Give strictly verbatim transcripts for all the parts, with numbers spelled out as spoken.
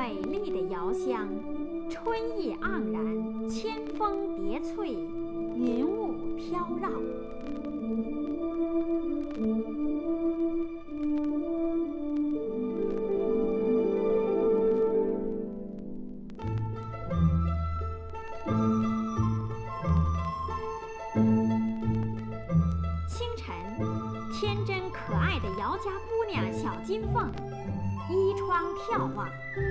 美丽的遥乡，春意盎然，千峰叠翠，云雾飘绕。清晨，天真可爱的姚家姑娘小金凤依窗眺望。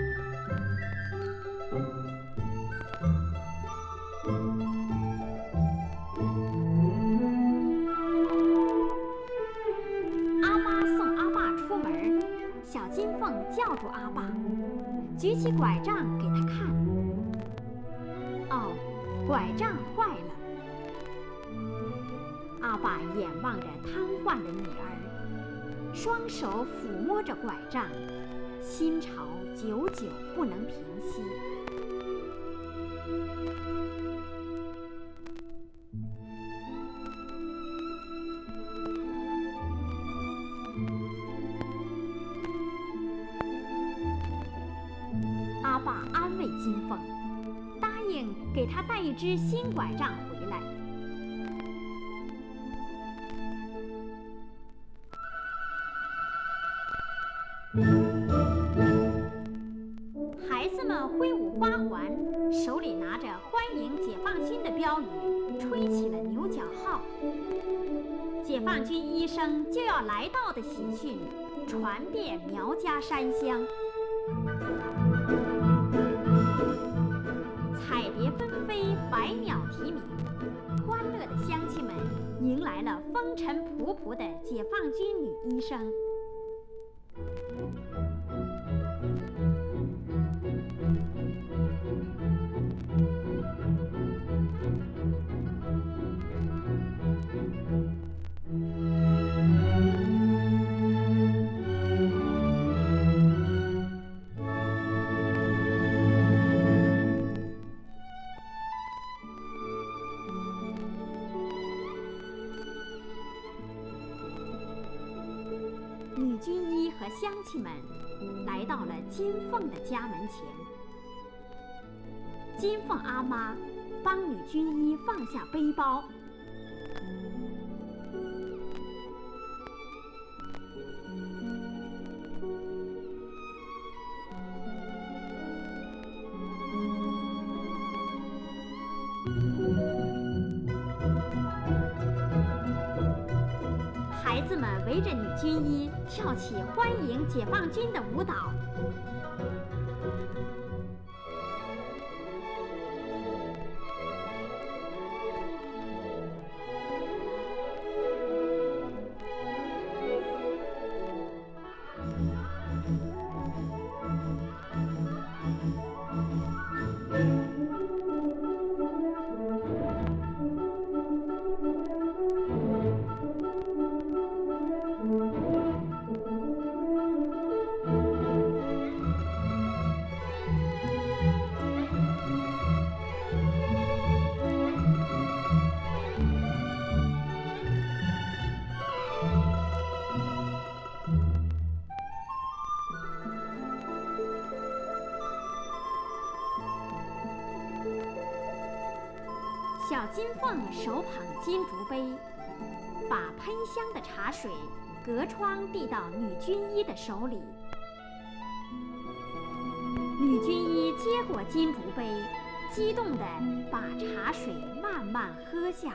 阿妈送阿爸出门，小金凤叫住阿爸，举起拐杖给他看。哦，拐杖坏了。阿爸眼望着瘫痪的女儿，双手抚摸着拐杖，心潮久久不能平息。阿爸安慰金凤，答应给她带一只新拐杖回来。孩子们挥舞花环，手里拿着欢迎解放军的标语，吹起了牛角号。解放军医生就要来到的喜讯传遍苗家山乡。彩蝶纷飞，百鸟啼鸣，欢乐的乡亲们迎来了风尘仆仆的解放军女医生。女军医和乡亲们来到了金凤的家门前。金凤阿妈帮女军医放下背包，孩子们围着女军医跳起欢迎解放军的舞蹈。小金凤手捧金烛杯，把喷香的茶水隔窗递到女军医的手里。女军医接过金烛杯，激动地把茶水慢慢喝下。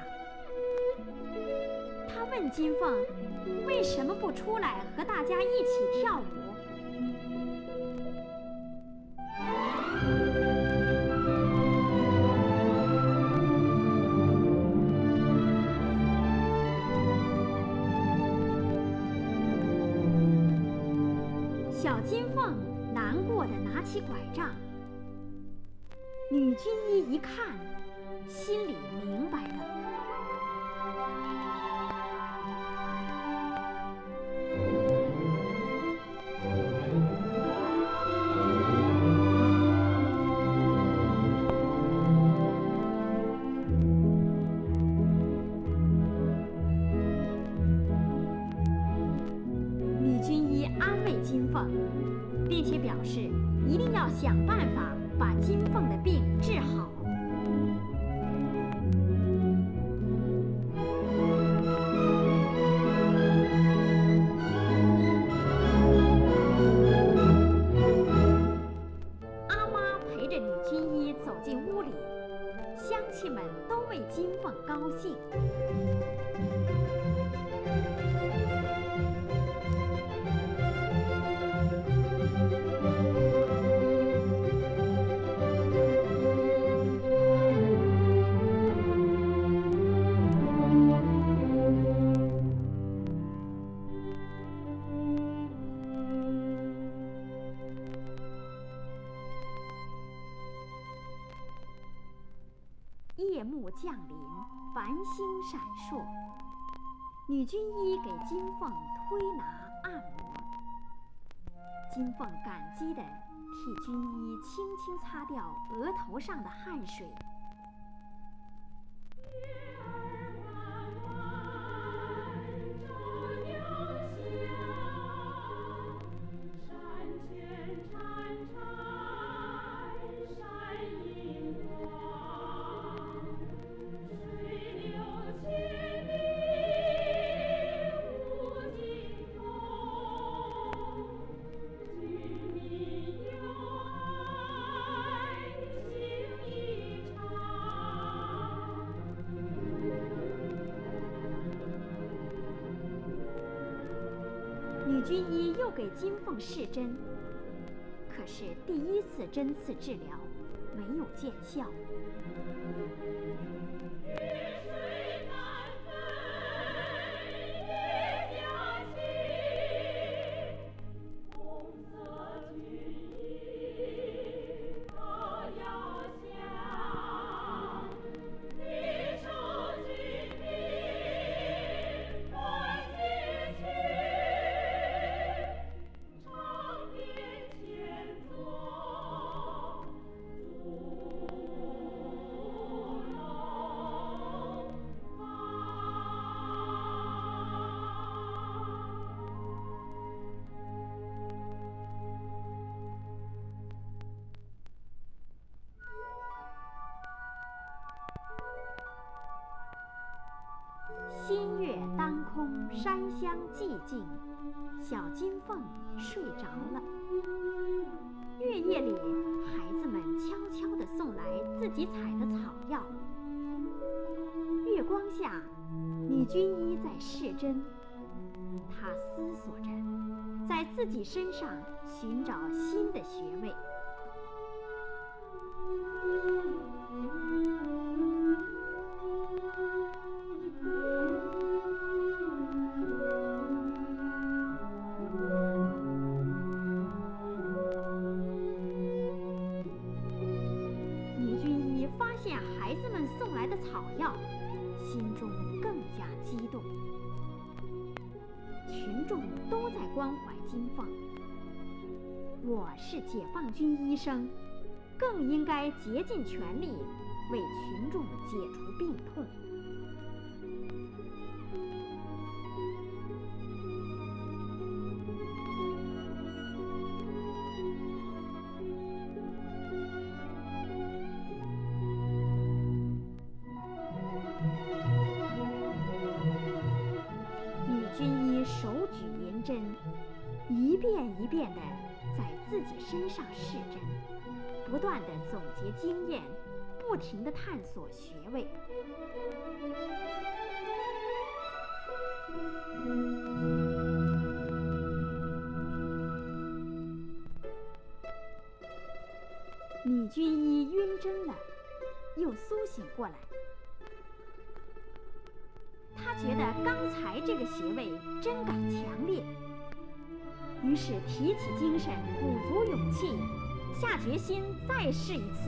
她问金凤，为什么不出来和大家一起跳舞？小金凤难过地拿起拐杖，女军医一看，心里明白了。女军医安慰金凤， 凤，并且表示一定要想办法把金凤的病治好。阿妈陪着女军医走进屋里，乡亲们都为金凤高兴。夜幕降临，繁星闪烁。女军医给金凤推拿按摩，金凤感激地替军医轻轻擦掉额头上的汗水。女军医又给金凤试针，可是第一次针刺治疗没有见效。新月当空，山乡寂静，小金凤睡着了。月夜里，孩子们悄悄地送来自己采的草药。月光下，女军医在试针，她思索着，在自己身上寻找新的穴位。孩子们送来的草药，心中更加激动。群众都在关怀金凤，我是解放军医生，更应该竭尽全力为群众解除病痛。手举银针，一遍一遍地在自己身上试针，不断地总结经验，不停地探索穴位。女军医晕针了，又苏醒过来。他觉得刚才这个穴位针感强烈，于是提起精神，鼓足勇气，下决心再试一次。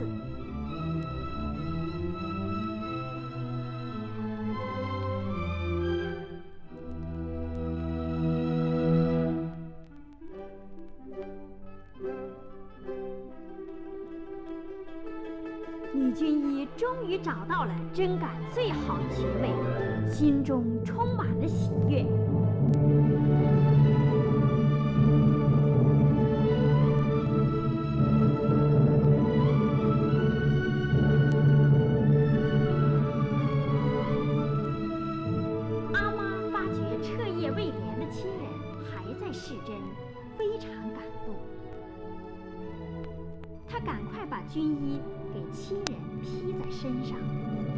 女军医终于找到了针感最好的穴位，心中充满了喜悦。 把军衣给亲人披在身上。